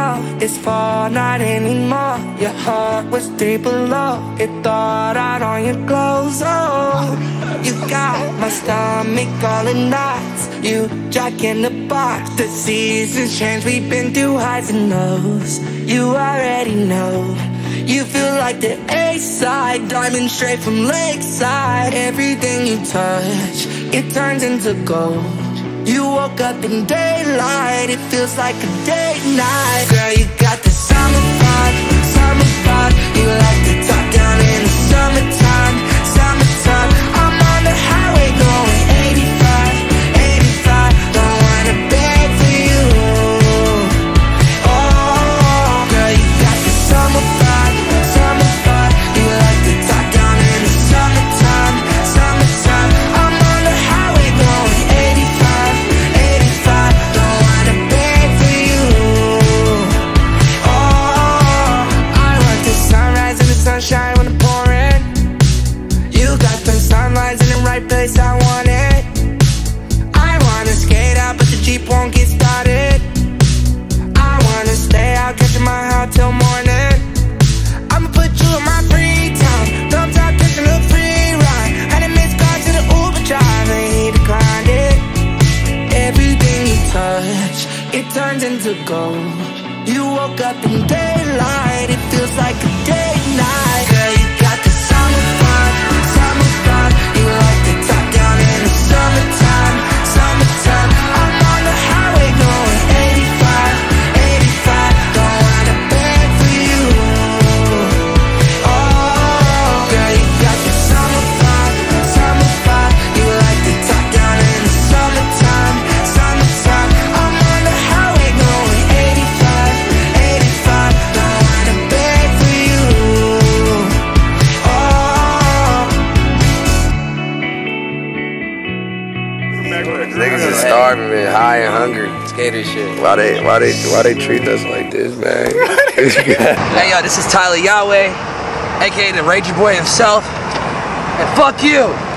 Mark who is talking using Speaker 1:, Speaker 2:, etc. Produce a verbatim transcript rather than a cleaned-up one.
Speaker 1: now, it's fall, not anymore. Your heart was three below. It thawed out on your clothes. Oh, you got my stomach all in knots. You jack in the box. The seasons change, we've been through highs and lows. You already know. You feel like the A-side, diamond straight from lakeside. Everything you touch, it turns into gold. You woke up in daylight, it feels like a date night. Girl, you got the summer vibe, summer vibe. You like to top down in the summertime, summertime. I'm on the highway going eighty-five, eighty-five. Don't wanna beg for you. Oh, girl, you got the summer vibe, summer vibe. You like to top down in the summertime, summertime. I'm on the highway going eighty-five, eighty-five. Don't wanna beg for you. Oh, I want the sunrise and the sunshine when it's pouring. You got the sunlights in the right place, I want it. I wanna skate out, but the Jeep won't get started. I wanna stay out, catching my heart till morning. I'ma put you in my free time. Thumbs up, catching a free ride. Had a missed call to the Uber driver, he declined it. Everything you touch, it turns into gold. You woke up in daylight, it feels like a date night. Girl, you got the summer vibe, summer vibe. You like to top down in the summertime, summertime. I'm on the highway going eighty-five, eighty-five. Don't wanna beg for you. Oh, girl, you got the summer vibe, summer vibe. You like to top down in the summertime, summertime. I'm on the highway going eighty-five, eighty-five. Don't wanna beg for you. Oh.
Speaker 2: Niggas is starving, man, high and hungry.
Speaker 3: Skater shit.
Speaker 2: Why they, why they, why they treat us like this, man?
Speaker 3: Hey yo, this is Tyler Yahweh, aka the Ranger Boy himself. And fuck you!